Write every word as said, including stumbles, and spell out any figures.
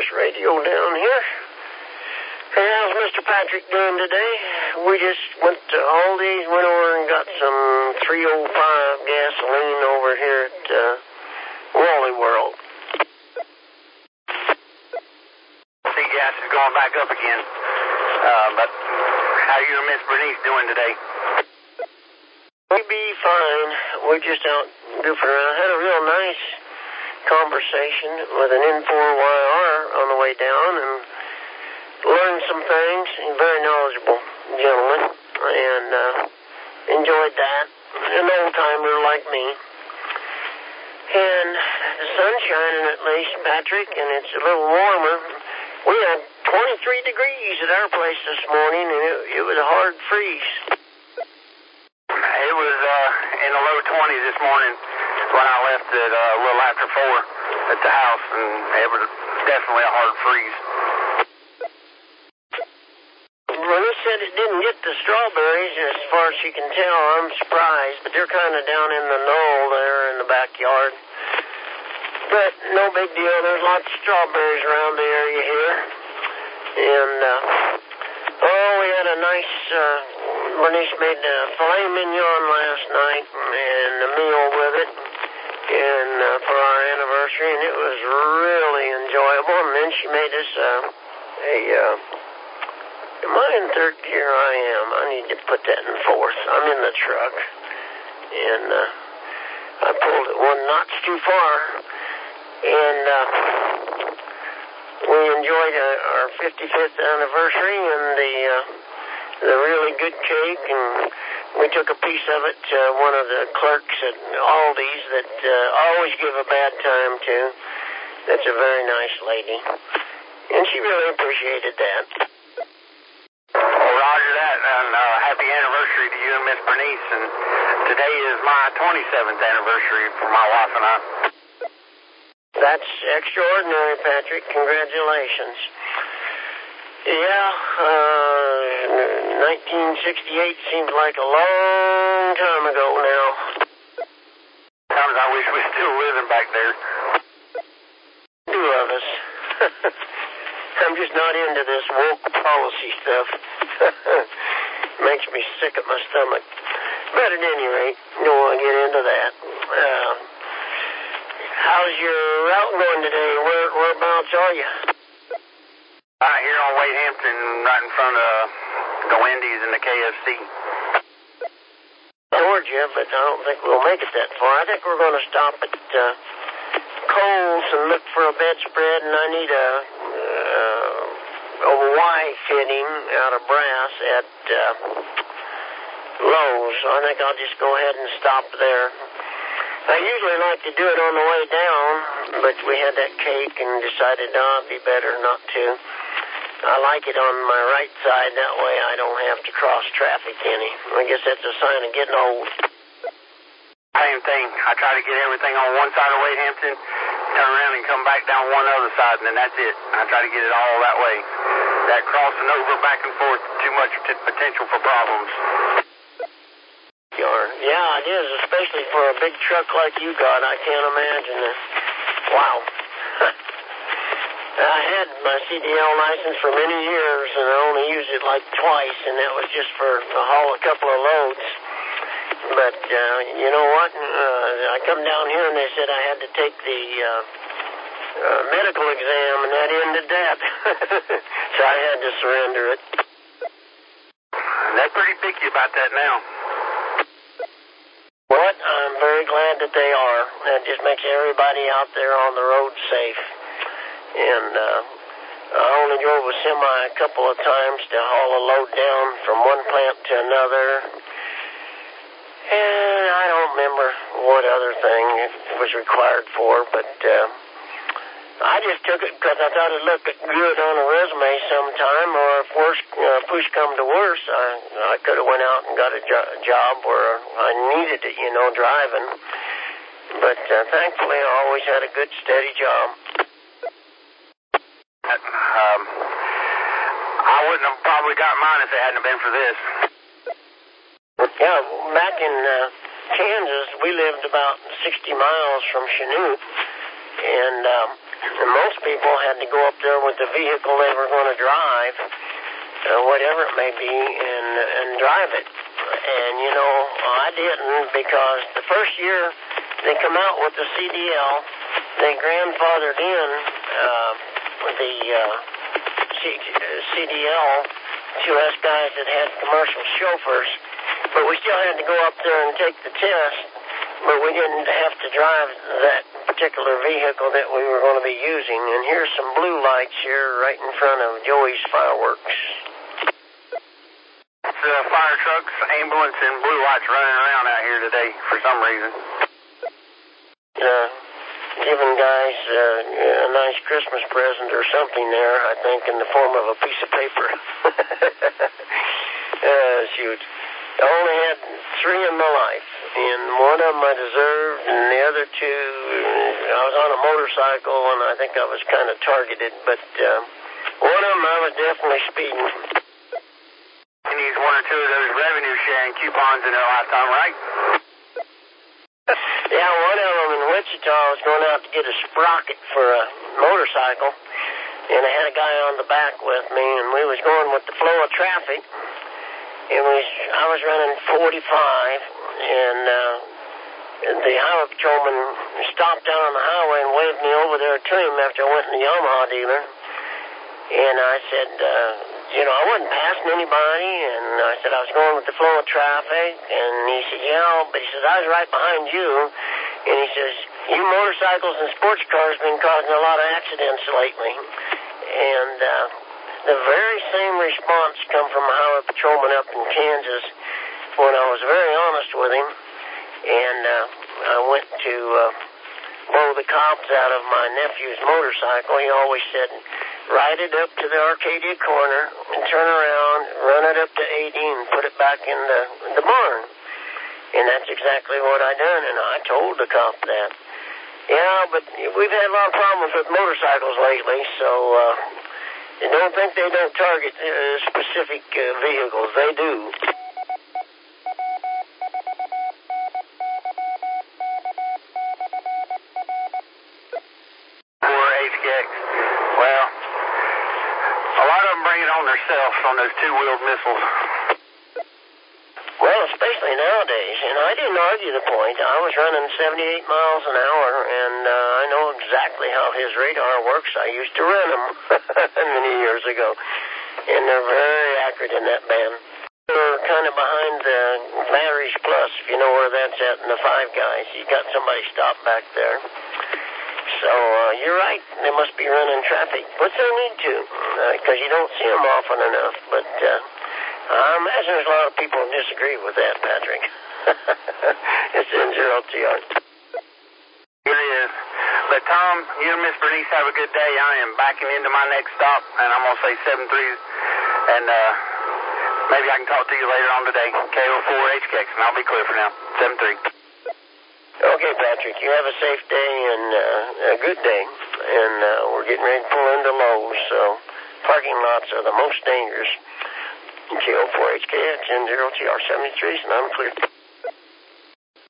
this radio down here. Hey, how's Mister Patrick doing today? We just went to Aldi's, went over and got some three oh five gasoline over here at uh, Wally World. See, gas is going back up again. Uh, but how you and Miss Bernice doing today? We be fine. We're just out goofing around. Had a real nice conversation with an N four Y R on the way down and learned some things. Very knowledgeable gentleman, and uh, enjoyed that. An old-timer like me. And the sun's shining at least, Patrick, and it's a little warmer. We had twenty-three degrees at our place this morning, and it, it was a hard freeze. It was uh, in the low twenties this morning when I left at uh, a little after four at the house, and it was definitely a hard freeze. Bernice said it didn't get the strawberries, as far as she can tell. I'm surprised, but they're kind of down in the knoll there in the backyard. But no big deal. There's lots of strawberries around the area here. And, uh, oh, we had a nice, uh, Bernice made a filet mignon last night and a meal with it and uh, for our anniversary, and it was really enjoyable. And then she made us uh, a, uh, am I in third gear? I am. I need to put that in fourth. I'm in the truck. And uh, I pulled it one notch too far. And uh, we enjoyed uh, our fifty-fifth anniversary and the uh, the really good cake, and we took a piece of it to one of the clerks at Aldi's that uh, always give a bad time to. That's a very nice lady, and she really appreciated that. Well, roger that, and uh, happy anniversary to you and Miss Bernice, and today is my twenty-seventh anniversary for my wife and I. That's extraordinary, Patrick. Congratulations. Yeah, uh, nineteen sixty-eight seems like a long time ago now. Sometimes I wish we were still living back there. Two of us. I'm just not into this woke policy stuff. Makes me sick at my stomach. But at any rate, don't want to get into that. Uh, how's your route going today? Where whereabouts are you? Right here on Wade Hampton, right in front of the Wendy's and the K F C. Georgia, but I don't think we'll make it that far. I think we're going to stop at uh, Kohl's and look for a bedspread, and I need a, uh, a Y fitting out of brass at uh, Lowe's. I think I'll just go ahead and stop there. I usually like to do it on the way down, but we had that cake and decided, no, it'd be better not to. I like it on my right side. That way I don't have to cross traffic any. I guess that's a sign of getting old. Same thing. I try to get everything on one side of Wade Hampton, turn around and come back down one other side, and then that's it. I try to get it all that way. That crossing over back and forth, too much t- potential for problems. Yeah, it is, especially for a big truck like you got. I can't imagine it. Wow. I had my C D L license for many years, and I only used it like twice, and that was just for to haul a couple of loads. But, uh, you know what? Uh, I come down here, and they said I had to take the uh, uh, medical exam, and that ended that. So I had to surrender it. They're pretty picky about that now. What? I'm very glad that they are. That just makes everybody out there on the road safe. And uh, I only drove a semi a couple of times to haul a load down from one plant to another. And I don't remember what other thing it was required for, but uh, I just took it because I thought it looked good on a resume sometime, or if worse, uh, push come to worse, I, I could have went out and got a jo- job where I needed it, you know, driving. But uh, thankfully, I always had a good, steady job. Um, I wouldn't have probably got mine if it hadn't been for this. Yeah, back in uh, Kansas, we lived about sixty miles from Chanute, and um, and most people had to go up there with the vehicle they were going to drive, uh, whatever it may be, and and drive it. And, you know, I didn't, because the first year they come out with the C D L, they grandfathered in uh, the uh, C D L to us guys that had commercial chauffeurs, but we still had to go up there and take the test, but we didn't have to drive that particular vehicle that we were going to be using. And here's some blue lights here right in front of Joey's Fireworks. It's uh, fire trucks, ambulance, and blue lights running around out here today for some reason. Uh, giving guys uh, a nice Christmas present or something there, I think, in the form of a piece of paper. uh, shoot. I only had three in my life, and one of them I deserved, and the other two, I was on a motorcycle, and I think I was kind of targeted, but uh, one of them I was definitely speeding. And use one or two of those revenue sharing coupons in their lifetime, right? Yeah, one of them in Wichita was going out to get a sprocket for a motorcycle, and I had a guy on the back with me, and we was going with the flow of traffic. It was, I was running forty-five, and uh, the highway patrolman stopped down on the highway and waved me over there to him after I went in the Yamaha dealer. And I said, uh, you know, I wasn't passing anybody, and I said I was going with the flow of traffic, and he said, yeah, but he says, I was right behind you, and he says, you motorcycles and sports cars have been causing a lot of accidents lately. And uh, the very same response come from a highway patrolman up in Kansas when I was very honest with him, and uh, I went to uh, blow the cobs out of my nephew's motorcycle. He always said, ride it up to the Arcadia corner and turn around, run it up to eighty and put it back in the, the barn. And that's exactly what I done, and I told the cop that. Yeah, but we've had a lot of problems with motorcycles lately, so uh, you don't think they don't target uh, specific uh, vehicles. They do. Poor H K X. Well, a lot of them bring it on themselves on those two-wheeled missiles. Well, especially nowadays, and I didn't argue the point. I was running seventy-eight miles an hour, and uh, I know exactly how his radar works. I used to run them many years ago, and they're very accurate in that band. They're kind of behind the Batteries Plus, if you know where that's at, in the Five Guys. You got somebody stopped back there. So uh, you're right. They must be running traffic, which they need to, because uh, you don't see them often enough. But uh, I imagine there's a lot of people who disagree with that, Patrick. It's N zero T R. It is. But Tom, you and Miss Bernice have a good day. I am backing into my next stop, and I'm going to say seven three, and uh, maybe I can talk to you later on today. K O four H K X, and I'll be clear for now. seven three. Okay, Patrick, you have a safe day and uh, a good day. And uh, we're getting ready to pull into Lowe's, so parking lots are the most dangerous. K O four H K X, N zero T R seventy-three, and I'm clear.